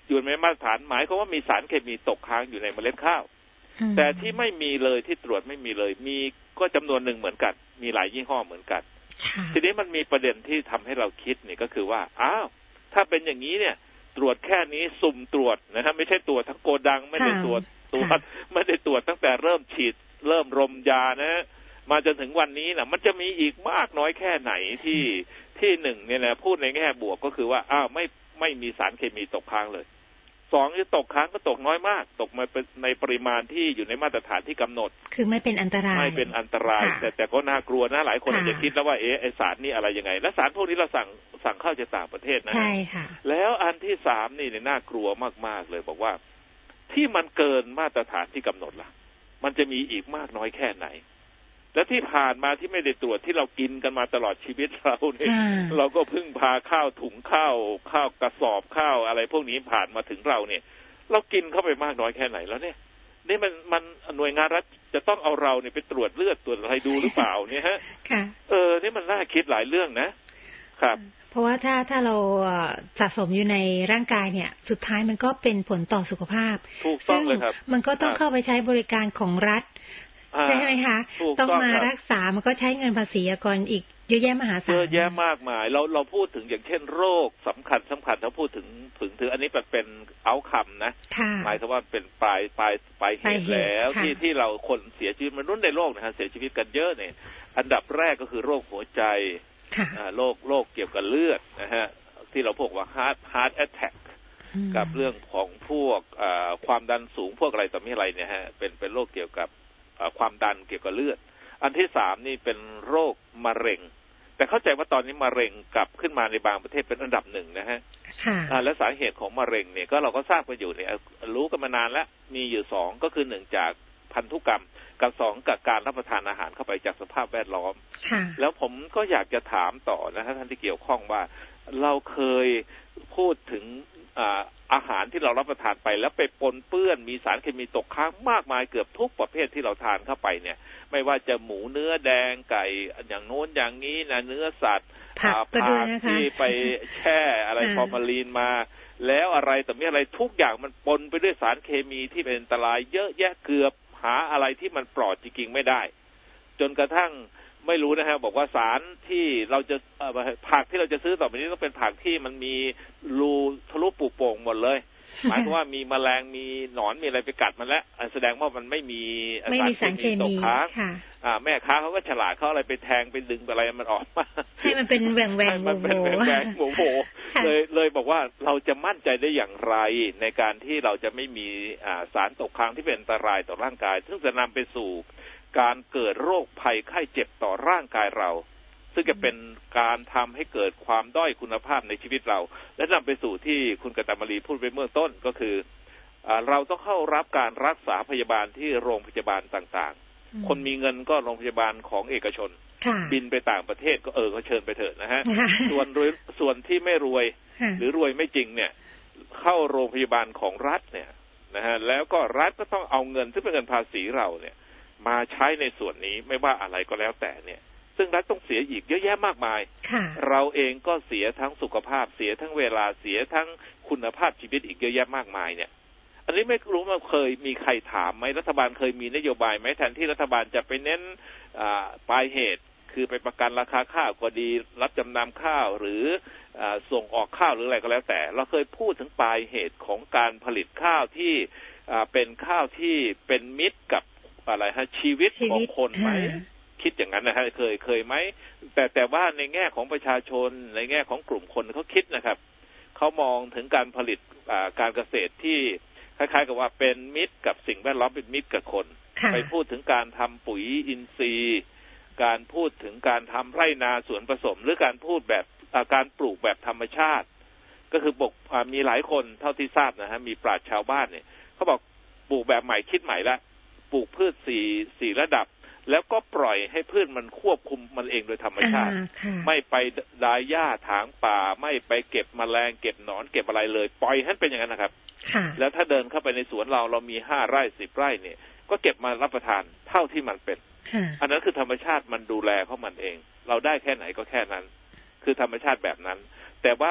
อยู่ในมาตรฐานหมายความว่ามีสารเคมีตกค้างอยู่ในเมล็ดข้าวแต่ที่ไม่มีเลยที่ตรวจไม่มีเลยมีก็จำนวนหนึ่งเหมือนกันมีหลายยี่ห้อเหมือนกันทีนี้มันมีประเด็นที่ทำให้เราคิดนี่ก็คือว่าอ้าวถ้าเป็นอย่างนี้เนี่ยตรวจแค่นี้สุ่มตรวจนะครับไม่ใช่ตรวจทั้งโกดังไม่ได้ตรวจตรวจไม่ได้ตรวจตั้งแต่เริ่มฉีดเริ่มรมยานะมาจนถึงวันนี้นะมันจะมีอีกมากน้อยแค่ไหนที่ที่หนึ่งเนี่ยนะพูดในแง่บวกก็คือว่าอ้าวไม่ไม่มีสารเคมีตกค้างเลยสองที่ตกค้างก็ตกน้อยมากตกมาในปริมาณที่อยู่ในมาตรฐานที่กำหนดคือไม่เป็นอันตรายไม่เป็นอันตรายแต่แต่ก็น่ากลัวนะหลายคนอาจจะคิดแล้วว่าเอ๊ะไอสารนี่อะไรยังไงและสารพวกนี้เราสั่งสั่งเข้าจากต่างประเทศนะใช่ค่ะแล้วอันที่สามนี่เนี่ยน่ากลัวมากๆเลยบอกว่าที่มันเกินมาตรฐานที่กำหนดล่ะมันจะมีอีกมากน้อยแค่ไหนและที่ผ่านมาที่ไม่ได้ตรวจที่เรากินกันมาตลอดชีวิตเราเนี่ยเราก็พึ่งพาข้าวถุงข้าวข้าวกระสอบข้าวอะไรพวกนี้ผ่านมาถึงเราเนี่ยเรากินเข้าไปมากน้อยแค่ไหนแล้วเนี่ยนี่มันมันหน่วยงานรัฐจะต้องเอาเราเนี่ยไปตรวจเลือดตรวจอะไรดูหรือเปล่าเนี่ยฮะเออนี่มันน่าคิดหลายเรื่องนะครับเพราะว่าถ้าถ้าเราสะสมอยู่ในร่างกายเนี่ยสุดท้ายมันก็เป็นผลต่อสุขภาพถูกต้องเลยครับมันก็ต้องเข้าไปใช้บริการของรัฐใช่ไหมคะต้องมารักษามันก็ใช้เงินภาษีก่อนอีกเยอะแยะมหาศาลเยอะแยะมากมายเราเราพูดถึงอย่างเช่นโรคสำคัญสำคัญถ้าพูดถึงถึงถึงอันนี้เป็นเอาท์คัมนะหมายถึงว่าเป็นปลายปลายปลายเหตุแล้วที่ที่เราคนเสียชีวิตมนุษย์ในโลกนะฮะเสียชีวิตกันเยอะเนี่ยอันดับแรกก็คือโรคหัวใจโรคโรคเกี่ยวกับเลือดนะฮะที่เราพวกว่า heart heart attack กับเรื่องของพวกความดันสูงพวกอะไรต่อมีอะไรเนี่ยฮะเป็นเป็นโรคเกี่ยวกับความดันเกี่ยวกับเลือดอันที่สามนี่เป็นโรคมะเร็งแต่เข้าใจว่าตอนนี้มะเร็งกลับขึ้นมาในบางประเทศเป็นอันดับหนึ่งนะฮะและสาเหตุของมะเร็งเนี่ยก็เราก็ทราบกันอยู่เนี่ยรู้กันมานานแล้วมีอยู่สองก็คือหนึ่งจากพันธุกรรมกับสองกับการรับประทานอาหารเข้าไปจากสภาพแวดล้อมแล้วผมก็อยากจะถามต่อนะฮะท่านที่เกี่ยวข้องว่าเราเคยพูดถึงอาหารที่เรารับประทานไปแล้วไปปนเปื้อนมีสารเคมีตกค้างมากมายเกือบทุกประเภทที่เราทานเข้าไปเนี่ยไม่ว่าจะหมูเนื้อแดงไก่อย่างโน้นอย่างนี้นะเนื้อสัตว์ผักที่ไปแช่อะไรฟอร์มาลีนมาแล้วอะไรแต่ไม่อะไรทุกอย่างมันปนไปด้วยสารเคมีที่เป็นอันตรายเยอะแยะเกือบหาอะไรที่มันปลอดจริงๆไม่ได้จนกระทั่งไม่รู้นะฮะบอกว่าสารที่เราจะผักที่เราจะซื้อต่อไปนี้ต้องเป็นผักที่มันมีรูทะลุปูโป่งหมดเลยหมายความว่ามีแมลงมีหนอนมีอะไรไปกัดมันแล้วแสดงว่ามันไม่มีสารเคมีตกค้างแม่ค้าเขาก็ฉลาดเขาอะไรไปแทงไปดึงอะไรมันออกมาให้มันเป็นแหว่งแหว่งโมโหแหว่งโมโหเลยเลยบอกว่าเราจะมั่นใจได้อย่างไรในการที่เราจะไม่มีสารตกค้างที่เป็นอันตรายต่อร่างกายซึ่งจะนำไปสู่การเกิดโรคภัยไข้เจ็บต่อร่างกายเราซึ่งจะเป็นการทำให้เกิดความด้อยคุณภาพในชีวิตเราและนำไปสู่ที่คุณกตมรีพูดไปเมื่อต้นก็คือเราต้องเข้ารับการรักษาพยาบาลที่โรงพยาบาลต่างๆคนมีเงินก็โรงพยาบาลของเอกชนบินไปต่างประเทศก็เออเขาเชิญไปเถิดนะฮะส่วนส่วนที่ไม่รวยหรือรวยไม่จริงเนี่ยเข้าโรงพยาบาลของรัฐเนี่ยนะฮะแล้วก็รัฐก็ต้องเอาเงินซึ่งเป็นเงินภาษีเราเนี่ยมาใช้ในส่วนนี้ไม่ว่าอะไรก็แล้วแต่เนี่ยซึ่งรัฐต้องเสียอีกเยอะแยะมากมายเราเองก็เสียทั้งสุขภาพเสียทั้งเวลาเสียทั้งคุณภาพชีวิตอีกเยอะแยะมากมายเนี่ยอันนี้ไม่รู้ว่าเคยมีใครถามไหมรัฐบาลเคยมีนโยบายไหมแทนที่รัฐบาลจะไปเน้นปลายเหตุคือไปประกันราคาข้าวก็ดีรับจำนำข้าวหรือส่งออกข้าวหรืออะไรก็แล้วแต่เราเคยพูดถึงปลายเหตุของการผลิตข้าวที่เป็นข้าวที่เป็นมิตรกับอะไรฮะชีวิตของคนไหมคิดอย่างนั้นนะฮะเคยเคยไหมแต่แต่ว่าในแง่ของประชาชนในแง่ของกลุ่มคนเขาคิดนะครับเขามองถึงการผลิตการเกษตรที่คล้ายๆกับว่าเป็นมิตรกับสิ่งแวดล้อมเป็นมิตรกับคนไปพูดถึงการทำปุ๋ยอินทรีย์การพูดถึงการทำไร่นาสวนผสมหรือการพูดแบบการปลูกแบบธรรมชาติก็คือบอกมีหลายคนเท่าที่ทราบนะฮะมีปราชญ์ชาวบ้านเนี่ยเขาบอกปลูกแบบใหม่คิดใหม่ละปลูกพืชสี่สี่ระดับแล้วก็ปล่อยให้พืชมันควบคุมมันเองโดยธรรมชาติไม่ไปดายหญ้าถางป่าไม่ไปเก็บแมลงเก็บหนอนเก็บอะไรเลยปล่อยให้เป็นอย่างนั้นนะครับแล้วถ้าเดินเข้าไปในสวนเราเรามีห้าไร่สิบไร่เนี่ยก็เก็บมารับประทานเท่าที่มันเป็นอันนั้นคือธรรมชาติมันดูแลของมันเองเราได้แค่ไหนก็แค่นั้นคือธรรมชาติแบบนั้นแต่ว่า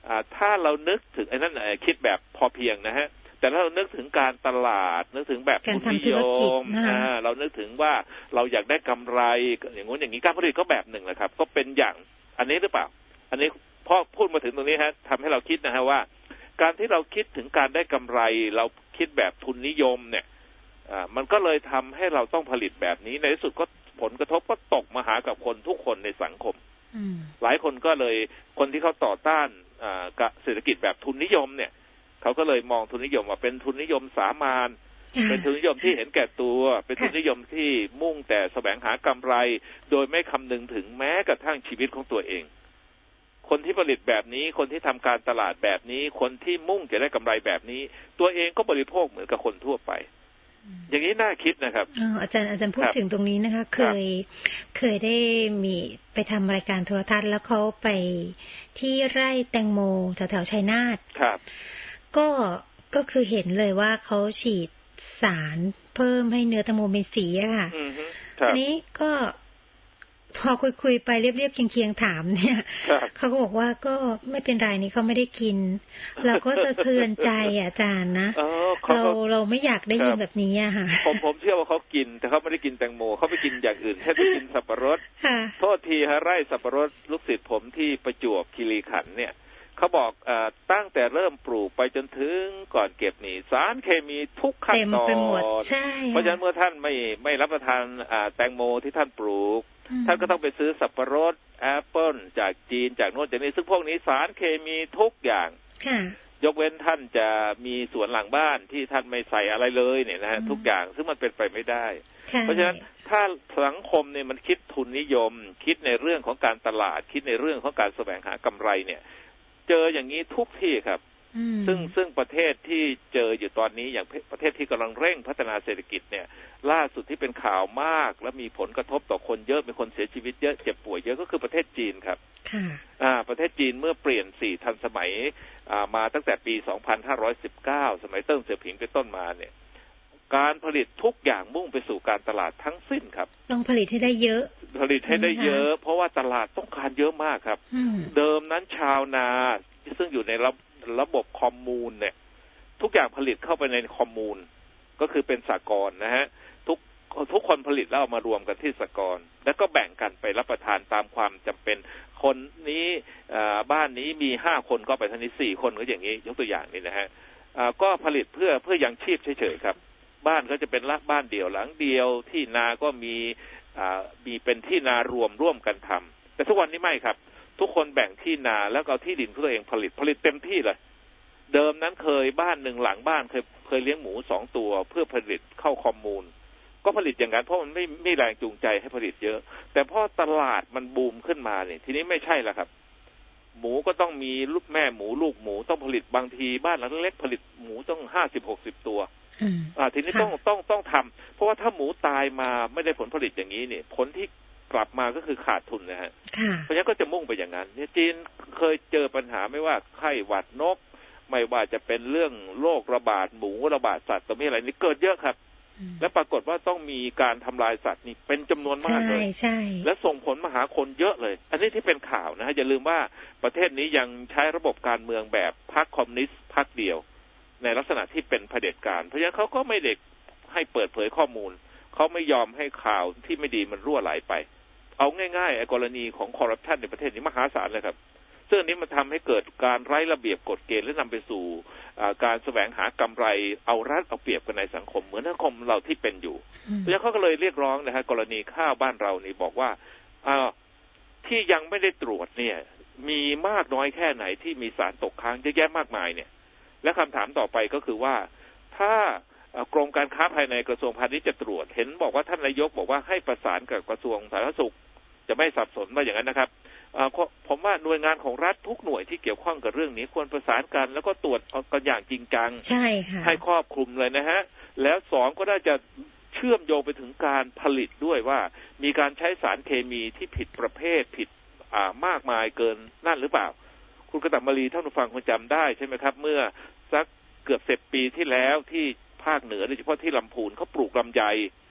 ถ้าเรานึกถึงไอ้นั่นคิดแบบพอเพียงนะฮะแต่ถ้าเรานึกถึงการตลาดนึกถึงแบบทุนนิยมเรานึกถึงว่าเราอยากได้กำไรอย่างงู้นอย่างนี้การผลิตก็แบบหนึ่งนะครับก็เป็นอย่างอันนี้หรือเปล่าอันนี้พอพูดมาถึงตรงนี้ฮะทำให้เราคิดนะฮะว่าการที่เราคิดถึงการได้กำไรเราคิดแบบทุนนิยมเนี่ยอ่ามันก็เลยทำให้เราต้องผลิตแบบนี้ในที่สุดก็ผลกระทบก็ตกมาหากับคนทุกคนในสังคมหลายคนก็เลยคนที่เขาต่อต้านอ่าเศรษฐกิจแบบทุนนิยมเนี่ยเขาก็เลยมองทุนนิยมว่าเป็นทุนนิยมสามานเป็นทุนนิยมที่เห็นแก่ตัวเป็นทุนนิยมที่มุ่งแต่แสวงหากำไรโดยไม่คำนึงถึงแม้กระทั่งชีวิตของตัวเองคนที่ผลิตแบบนี้คนที่ทำการตลาดแบบนี้คนที่มุ่งจะได้กำไรแบบนี้ตัวเองก็บริโภคเหมือนกับคนทั่วไปอย่างนี้น่าคิดนะครับอาจารย์อาจารย์พูดถึงตรงนี้นะคะเคยเคยได้มีไปทำรายการโทรทัศน์แล้วเขาไปที่ไร่แตงโมแถวๆชัยนาทครับก็ก็คือเห็นเลยว่าเขาฉีดสารเพิ่มให้เนื้อแตงโมเป็นสีอะค่ะอันนี้ก็พอคุยๆไปเรียบๆเคียงๆถามเนี่ยเขาก็บอกว่าก็ไม่เป็นไรนี่เขาไม่ได้กินเราก็สะเทือนใจอาจารย์นะเราเราไม่อยากได้ยินแบบนี้อะค่ะผมผมเชื่อว่าเขากินแต่เขาไม่ได้กินแตงโมเขาไปกินอย่างอื่นแค่ไปกินสับปะรดโทษทีฮะไร่สับปะรดลูกศิษย์ผมที่ประจวบคีรีขันธ์เนี่ยเขาบอกเอ่อตั้งแต่เริ่มปลูกไปจนถึงก่อนเก็บนี่สารเคมีทุกขั้นตอนเพราะฉะนั้นเมื่อท่านไม่ไม่รับประทานอ่าแตงโมที่ท่านปลูกท่านก็ต้องไปซื้อสับปะรดแอปเปิ้ลจากจีนจากโน่นจากนี้ซึ่งพวกนี้สารเคมีทุกอย่างยกเว้นท่านจะมีสวนหลังบ้านที่ท่านไม่ใส่อะไรเลยเนี่ยนะฮะทุกอย่างซึ่งมันเป็นไปไม่ได้เพราะฉะนั้นถ้าสังคมเนี่ยมันคิดทุนนิยมคิดในเรื่องของการตลาดคิดในเรื่องของการแสวงหากำไรเนี่ยเจออย่างนี้ทุกที่ครับซึ่งซึ่งประเทศที่เจออยู่ตอนนี้อย่างประเทศที่กำลังเร่งพัฒนาเศรษฐกิจเนี่ยล่าสุดที่เป็นข่าวมากและมีผลกระทบต่อคนเยอะมีคนเสียชีวิตเยอะเจ็บป่วยเยอะก็คือประเทศจีนครับอ่าประเทศจีนเมื่อเปลี่ยนสีทันสมัยอ่ามาตั้งแต่ปีสองพันห้าร้อยสิบเก้าสมัยเติ้งเสี่ยวผิงเป็นต้นมาเนี่ยการผลิตทุกอย่างมุ่งไปสู่การตลาดทั้งสิ้นครับต้องผลิตให้ได้เยอะผลิตให้ได้เยอะเพราะว่าตลาดต้องการเยอะมากครับเดิมนั้นชาวนาซึ่งอยู่ในระระบบคอมมูนเนี่ยทุกอย่างผลิตเข้าไปในคอมมูนก็คือเป็นสหกรณ์นะฮะทุกทุกคนผลิตแล้วเอามารวมกันที่สหกรณ์แล้วก็แบ่งกันไปรับประทานตามความจำเป็นคนนี้บ้านนี้มีห้าคนก็ไปทางนี้สี่คนก็อย่างนี้ยกตัวอย่างนี้นะฮะก็ผลิตเพื่อเพื่อยังชีพเฉยๆครับบ้านก็จะเป็นละบ้านเดี่ยวหลังเดียวที่นาก็มีมีเป็นที่นารวมร่วมกันทำแต่ทุกวันนี้ไม่ครับทุกคนแบ่งที่นาแล้วก็เอาที่ดินของตัวเองผลิตผลิตเต็มที่เลยเดิมนั้นเคยบ้านหนึ่งหลังบ้านเคยเคยเลี้ยงหมูสองตัวเพื่อผลิตเข้าคอมมูนก็ผลิตอย่างนั้นเพราะมันไม่ไม่แรงจูงใจให้ผลิตเยอะแต่พอตลาดมันบูมขึ้นมาเนี่ยทีนี้ไม่ใช่แล้วครับหมูก็ต้องมีลูกแม่หมูลูกหมูต้องผลิตบางทีบ้านหลังเล็กผลิตหมูต้องห้าสิบหกสิบตัวอ่าทีนี้ต้องต้องต้องทำเพราะว่าถ้าหมูตายมาไม่ได้ผลผลิตอย่างนี้เนี่ยผลที่กลับมาก็คือขาดทุนนะฮะเพราะฉะนั้นก็จะมุ่งไปอย่างนั้นเนี่ยจีนเคยเจอปัญหาไม่ว่าไข้หวัดนกไม่ว่าจะเป็นเรื่องโรคระบาดหมูระบาดสัตว์ตัวนี้อะไรนี่เกิดเยอะครับและปรากฏว่าต้องมีการทำลายสัตว์นี่เป็นจำนวนมากเลยและส่งผลมาหาคนเยอะเลยอันนี้ที่เป็นข่าวนะฮะอย่าลืมว่าประเทศนี้ยังใช้ระบบการเมืองแบบพรรคคอมมิวนิสต์พรรคเดียวในลักษณะที่เป็นเผด็จการเพราะฉะนั้นเขาก็ไม่เด็กให้เปิดเผยข้อมูลเขาไม่ยอมให้ข่าวที่ไม่ดีมันรั่วไหลไปเอาง่ายๆไอ้กรณีของคอร์รัปชันในประเทศนี้มหาศาลเลยครับซึ่งนี้มันทำให้เกิดการไร้ระเบียบกฎเกณฑ์และนำไปสู่การแสวงหากำไรเอารัดเอาเปรียบกันในสังคมเหมือนสังคมเราที่เป็นอยู่แล้วเขาก็เลยเรียกร้องนะฮะกรณีข้าวบ้านเรานี่บอกว่าที่ยังไม่ได้ตรวจเนี่ยมีมากน้อยแค่ไหนที่มีสารตกค้างเยอะแยะมากมายเนี่ยและคำถามต่อไปก็คือว่าถ้ากรมการค้าภายในกระทรวงพาณิชย์จะตรวจเห็นบอกว่าท่านนายกบอกว่าให้ประสานกับกระทรวงสาธารณสุขจะไม่สับสนว่าอย่างนั้นนะครับผมว่าหน่วยงานของรัฐทุกหน่วยที่เกี่ยวข้องกับเรื่องนี้ควรประสานกันแล้วก็ตรวจกันอย่างจริงจังใช่ค่ะให้ครอบคลุมเลยนะฮะแล้วสองก็น่าจะเชื่อมโยงไปถึงการผลิตด้วยว่ามีการใช้สารเคมีที่ผิดประเภทผิดมากมายเกินนั่นหรือเปล่าคุณกตัมมาลีท่านผู้ฟังคงจำได้ใช่ไหมครับเมื่อสักเกือบสิบปีที่แล้วที่ภาคเหนือโดยเฉพาะที่ลำพูนเขาปลูกลำไย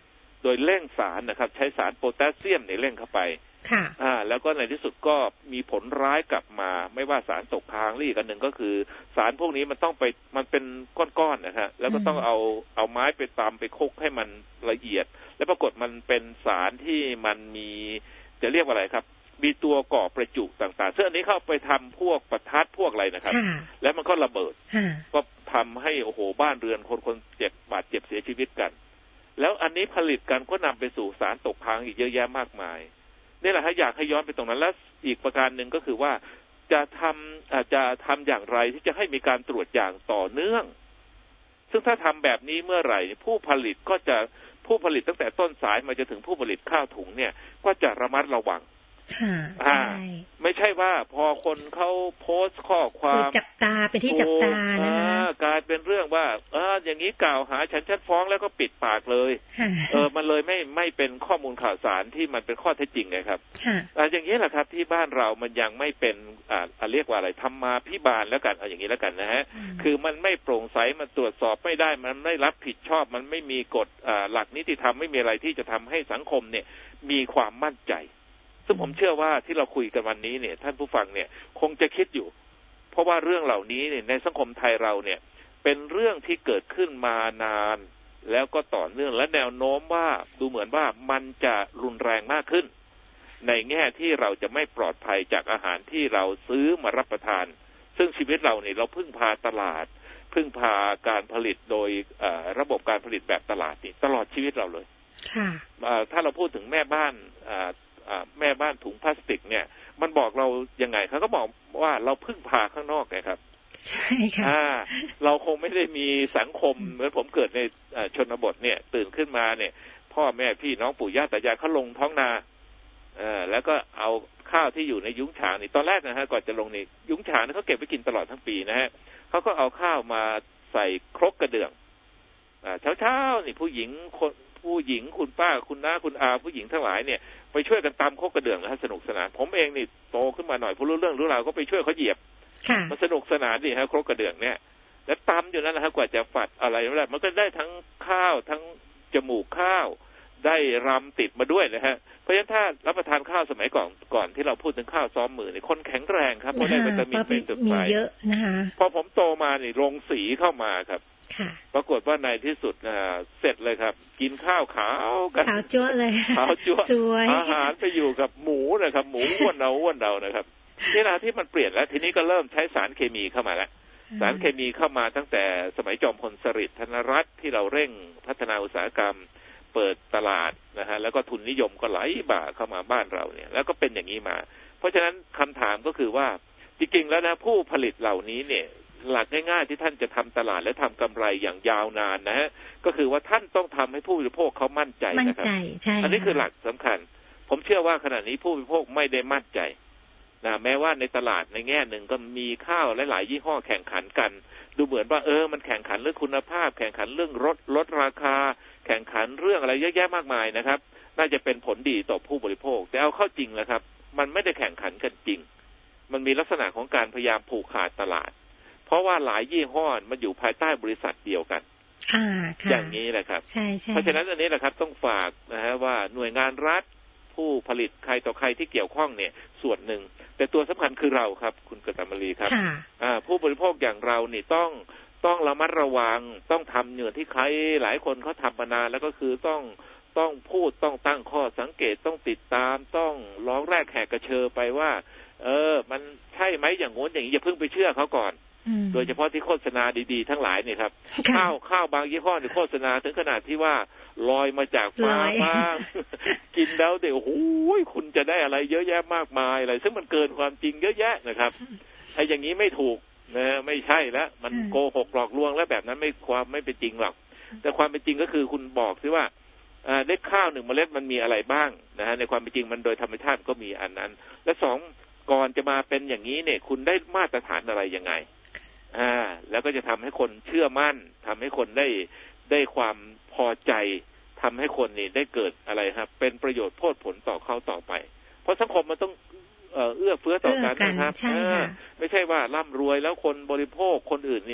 โดยเร่งสารนะครับใช้สารโพแทสเซียมในเร่งเข้าไปค่ะอ่าแล้วก็ในที่สุดก็มีผลร้ายกลับมาไม่ว่าสารตกค้างหรืออีกอันหนึ่งก็คือสารพวกนี้มันต้องไปมันเป็นก้อนๆนะฮะแล้วก็ต้องเอาเอาไม้ไปตำไปคลุกให้มันละเอียดแล้วปรากฏมันเป็นสารที่มันมีจะเรียกว่าอะไรครับมีตัวก่อประจุต่างๆซึ่งอันนี้เข้าไปทำพวกประทัดพวกอะไรนะครับแล้วมันก็ระเบิดก็ทำให้โอ้โหบ้านเรือนคนคนเจ็บบาดเจ็บเสียชีวิตกันแล้วอันนี้ผลิตกันก็นำไปสู่สารตกค้างอีกเยอะแยะมากมายนี่แหละฮะอยากให้ย้อนไปตรงนั้นแล้วอีกประการหนึ่งก็คือว่าจะทำอาจจะทำอย่างไรที่จะให้มีการตรวจอย่างต่อเนื่องซึ่งถ้าทำแบบนี้เมื่อไหร่ผู้ผลิตก็จะผู้ผลิตตั้งแต่ต้นสายมาจะถึงผู้ผลิตข้าวถุงเนี่ยก็จะระมัดระวังอ่าไม่ใช่ว่าพอคนเขาโพสต์ข้อความจับตาไปที่จับตานะคะกลายเป็นเรื่องว่าเอออย่างนี้กล่าวหาฉันชัดฟ้องแล้วก็ปิดปากเลยเออมันเลยไม่ไม่เป็นข้อมูลข่าวสารที่มันเป็นข้อเท็จจริงไงครับอ่าอย่างนี้แหละครับที่บ้านเรามันยังไม่เป็นอ่าเรียกว่าอะไรธรรมาภิบาลแล้วกันเอาอย่างนี้แล้วกันนะฮะคือมันไม่โปร่งใสมันตรวจสอบไม่ได้มันไม่รับผิดชอบมันไม่มีกฎอ่าหลักนิติธรรมไม่มีอะไรที่จะทำให้สังคมเนี่ยมีความมั่นใจซึ่งผมเชื่อว่าที่เราคุยกันวันนี้เนี่ยท่านผู้ฟังเนี่ยคงจะคิดอยู่เพราะว่าเรื่องเหล่านี้เนี่ยในสังคมไทยเราเนี่ยเป็นเรื่องที่เกิดขึ้นมานานแล้วก็ต่อเนื่องและแนวโน้มว่าดูเหมือนว่ามันจะรุนแรงมากขึ้นในแง่ที่เราจะไม่ปลอดภัยจากอาหารที่เราซื้อมารับประทานซึ่งชีวิตเราเนี่ยเราพึ่งพาตลาดพึ่งพาการผลิตโดยระบบการผลิตแบบตลาดนี่ตลอดชีวิตเราเลยค่ะถ้าเราพูดถึงแม่บ้านแม่บ้านถุงพลาสติกเนี่ยมันบอกเรายังไงเขาก็บอกว่าเราพึ่งพาข้างนอกไงครับใช่ค่ะเราคงไม่ได้มีสังคมเหมือนผมเกิดในชนบทเนี่ยตื่นขึ้นมาเนี่ยพ่อแม่พี่น้องปู่ย่าตายายเขาลงท้องนาแล้วก็เอาข้าวที่อยู่ในยุ้งฉางนี่ตอนแรกนะฮะก่อนจะลงในยุ้งฉางเขาเก็บไปกินตลอดทั้งปีนะฮะเขาก็เอาข้าวมาใส่ครกกระเดื่องเช้าๆนี่ผู้หญิงคนผู้หญิงคุณป้าคุณน้าคุณอาผู้หญิงทั้งหลายเนี่ยไปช่วยกันตำครกกระเดื่องนะฮะสนุกสนานผมเองนี่โตขึ้นมาหน่อยผู้รู้เรื่องรู้ราวก็ไปช่วยเขาเหยียบมันสนุกสนานดีฮะครกกระเดื่องเนี่ยแล้วตำอยู่นั้นนะฮะกว่าจะฝัดอะไรไม่ได้มันก็ได้ทั้งข้าวทั้งจมูกข้าวได้รำติดมาด้วยนะฮะเพราะฉะนั้นถ้ารับประทานข้าวสมัยก่อนก่อนที่เราพูดถึงข้าวซ้อมมือเนี่ยคนแข็งแรงครับเพราะได้วิตามินเป็นตึกไปเยอะนะคะพอผมโตมานี่ลงสีเข้ามาครับปรากฏว่าในที่สุดเสร็จเลยครับกินข้าวขาวกันขาวจั๊วเลยขาวจั๊วอาหารไปอยู่กับหมูนะครับหมูอ้วนเดาอ้วนเดานะครับนี่แหละที่มันเปลี่ยนแล้วทีนี้ก็เริ่มใช้สารเคมีเข้ามาแล้วสารเคมีเข้ามาตั้งแต่สมัยจอมพลสฤษดิ์ธนรัตน์ที่เราเร่งพัฒนาอุตสาหกรรมเปิดตลาดนะฮะแล้วก็ทุนนิยมก็ไหลบ่าเข้ามาบ้านเราเนี่ยแล้วก็เป็นอย่างนี้มาเพราะฉะนั้นคำถามก็คือว่าจริงๆแล้วนะผู้ผลิตเหล่านี้เนี่ยหลักง่ายๆที่ท่านจะทำตลาดและทำกำไรอย่างยาวนานนะฮะก็คือว่าท่านต้องทำให้ผู้บริโภคเขามั่นใจนะครับอันนี้คือหลักสำคัญผมเชื่อว่าขณะนี้ผู้บริโภคไม่ได้มั่นใจนะแม้ว่าในตลาดในแง่หนึ่งก็มีข้าวหลายๆยี่ห้อแข่งขันกันดูเหมือนว่าเออมันแข่งขันเรื่องคุณภาพแข่งขันเรื่องลดลดราคาแข่งขันเรื่องอะไรเยอะแยะมากมายนะครับน่าจะเป็นผลดีต่อผู้บริโภคแต่เอาเข้าจริงแล้วครับมันไม่ได้แข่งขันกันจริงมันมีลักษณะของการพยายามผูกขาดตลาดเพราะว่าหลายยี่ห้อมันอยู่ภายใต้บริษัทเดียวกันอย่างนี้แหละครับเพราะฉะนั้นอันนี้แหละครับต้องฝากนะฮะว่าหน่วยงานรัฐผู้ผลิตใครต่อใครที่เกี่ยวข้องเนี่ยส่วนหนึ่งแต่ตัวสำคัญคือเราครับคุณกฤตมลีครับผู้บริโภคอย่างเรานี่ต้องต้องระมัดระวังต้องทำเหนือที่ใครหลายคนเขาทำมานานแล้วก็คือต้องต้องพูดต้องตั้งข้อสังเกตต้องติดตามต้องร้องแรกแหกกระเชอไปว่าเออมันใช่ไหมอย่างโน้นอย่างนี้อย่าเพิ่งไปเชื่อเขาก่อนโดยเฉพาะที่โฆษณาดีๆทั้งหลายเนี่ยครับข้าวข้าวบางยี่ห้อเนี่ยโฆษณาถึงขนาดที่ว่าลอยมาจากฟ้าบ้างกินแล้วเดี๋ยวโอ้ยคุณจะได้อะไรเยอะแยะมากมายอะไรซึ่งมันเกินความจริงเยอะแยะนะครับไอ้อย่างนี้ไม่ถูกนะไม่ใช่แล้วมันโกหกหลอกลวงแล้วแบบนั้นไม่ความไม่เป็นจริงหรอกแต่ความเป็นจริงก็คือคุณบอกซิว่าเล็ดข้าวหนึ่งเมล็ดมันมีอะไรบ้างนะฮะในความเป็นจริงมันโดยธรรมชาติก็มีอันนั้นและสองก่อนจะมาเป็นอย่างนี้เนี่ยคุณได้มาตรฐานอะไรยังไงอ่าแล้วก็จะทำให้คนเชื่อมั่นทำให้คนได้ได้ความพอใจทำให้คนนี่ได้เกิดอะไรครับเป็นประโยชน์โพดผลต่อเขาต่อไปเพราะสังคมมันต้องเอื้อเฟื้อต่อกันนะครับไม่ใช่ว่าร่ำรวยแล้วคนบริโภคคนอื่นนี่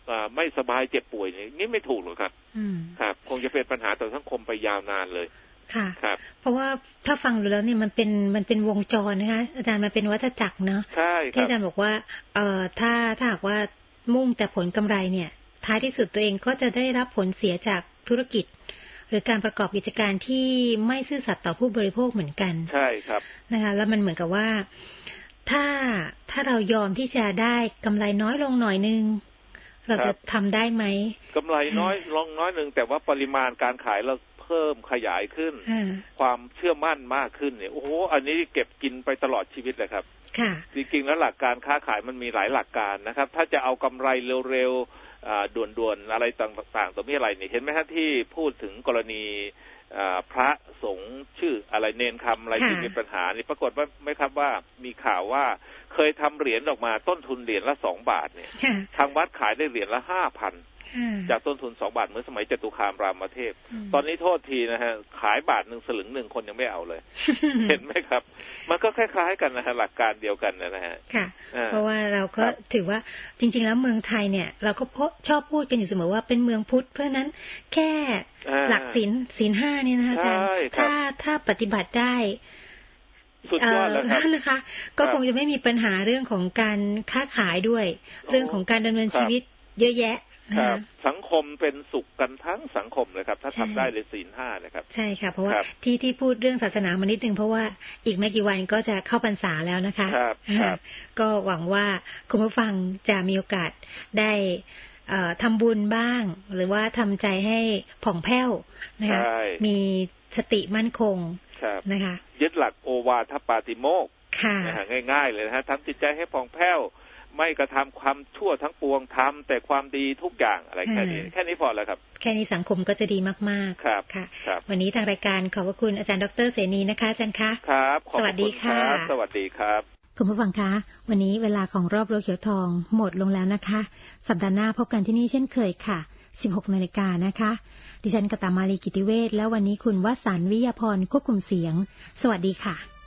ไม่สบายเจ็บป่วยนี่ไม่ถูกหรอกครับครับคงจะเป็นปัญหาต่อสังคมไปยาวนานเลยค่ะครับเพราะว่าถ้าฟังดูแล้วเนี่ยมันเป็นมันเป็นวงจรนะคะอาจารย์มันเป็นวัฏจักรเนาะใช่ครับที่อาจารย์บอกว่าเอ่อถ้าถ้าหากว่ามุ่งแต่ผลกำไรเนี่ยท้ายที่สุดตัวเองก็จะได้รับผลเสียจากธุรกิจหรือการประกอบกิจการที่ไม่ซื่อสัตย์ต่อผู้บริโภคเหมือนกันใช่ครับนะคะแล้วมันเหมือนกับว่าถ้าถ้าเรายอมที่จะได้กำไรน้อยลงหน่อยนึงเราจะทำได้ไหมกำไรน้อยลงน้อยนึงแต่ว่าปริมาณการขายเราเพิ่มขยายขึ้นความเชื่อมั่นมากขึ้นเนี่ยโอ้โหอันนี้เก็บกินไปตลอดชีวิตเลยครับจริงๆแล้วหลักการค้าขายมันมีหลายหลักการนะครับถ้าจะเอากำไรเร็วๆด่วนๆอะไรต่างๆตัวมีอะไรนี่เห็นไหมครับที่พูดถึงกรณีพระสงฆ์ชื่ออะไรเนนคำอะไรที่มีปัญหานี่ปรากฏว่าไม่ครับว่ามีข่าวว่าเคยทำเหรียญออกมาต้นทุนเหรียญละสองบาทเนี่ยทางวัดขายได้เหรียญละห้าพันจากต้นทุนสองบาทเมื่อสมัยจตุคามรามเทพตอนนี้โทษทีนะฮะขายบาทหนึ่งสลึงหนึ่งคนยังไม่เอาเลย เห็นไหมครับมันก็คล้ายๆกันนะฮะหลักการเดียวกันนะฮะค่ะเพราะว่าเราก็ถือว่าจริงๆแล้วเมืองไทยเนี่ยเราก็ชอบพูดกันอยู่เสมอว่าเป็นเมืองพุทธเพราะนั้นแค่หลักศีลศีลห้านี่นะคะอาจารย์ถ้าถ้าปฏิบัติได้สุดยอดแล้วครับนะคะก็คงจะไม่มีปัญหาเรื่องของการค้าขายด้วยเรื่องของการดำเนินชีวิตเยอะแยะครับสังคมเป็นสุขกันทั้งสังคมเลยครับถ้าทำได้เลยศีลห้านะครับใช่ค่ะเพราะว่าที่ที่พูดเรื่องศาสนามานิดนึงเพราะว่าอีกไม่กี่วันก็จะเข้าพรรษาแล้วนะคะครับก็หวังว่าคุณผู้ฟังจะมีโอกาสได้ทำบุญบ้างหรือว่าทำใจให้ผ่องแผ้วนะคะมีสติมั่นคงนะคะยึดหลักโอวาทปาติโมกข์ง่ายๆเลยนะฮะทำจิตใจให้ผ่องแผ้วไม่กระทำความชั่วทั้งปวงทำแต่ความดีทุกอย่างอะไรแค่นี้แค่นี้พอแล้วครับแค่นี้สังคมก็จะดีมากๆครับค่ะวันนี้ทางรายการขอบพระคุณอาจารย์ดร.เสนีนะคะอาจารย์คะครับสวัสดีค่ะสวัสดีครับคุณผู้ฟังคะวันนี้เวลาของรอบรั้วเขียวทองหมดลงแล้วนะคะสัปดาห์หน้าพบกันที่นี่เช่นเคยค่ะสิบหกนาฬิกานะคะดิฉันกตมาลีกิติเวชและวันนี้คุณวสันต์วิยาพรควบคุมเสียงสวัสดีค่ะ